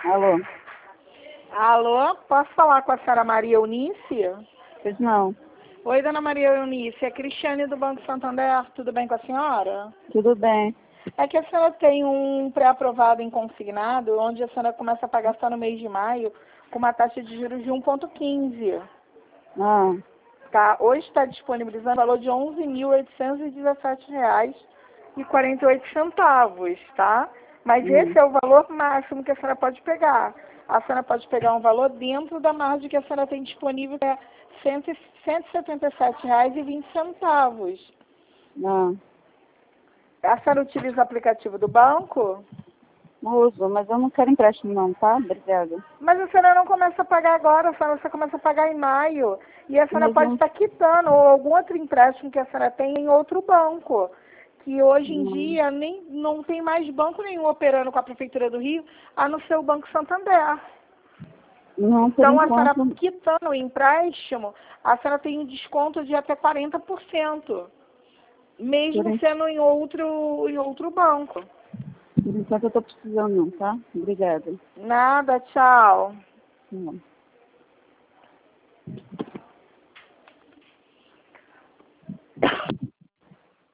Alô? Alô, posso falar com a senhora Maria Eunice? Pois não. Oi, dona Maria Eunice, é Cristiane do Banco Santander, tudo bem com a senhora? Tudo bem. É que a senhora tem um pré-aprovado em consignado, onde a senhora começa a pagar só no mês de maio, com uma taxa de juros de 1,15. Ah, Tá? Hoje está disponibilizando o valor de R$ 11.817,48, tá? Mas esse é o valor máximo que a senhora pode pegar. A senhora pode pegar um valor dentro da margem que a senhora tem disponível, que é R$ 177,20. não. A senhora utiliza o aplicativo do banco? Uso, mas eu não quero empréstimo não, tá? Obrigada. Mas a senhora não começa a pagar agora, a senhora só começa a pagar em maio. E a senhora Mas pode não, estar quitando ou algum outro empréstimo que a senhora tem em outro banco. Que hoje em não, dia não tem mais banco nenhum operando com a Prefeitura do Rio, a não ser o Banco Santander. não, por Então, a senhora enquanto, quitando o empréstimo, a senhora tem um desconto de até 40%, por, mesmo en- sendo em outro banco. por enquanto eu tô precisando não, tá? Obrigada. Nada, tchau. Não.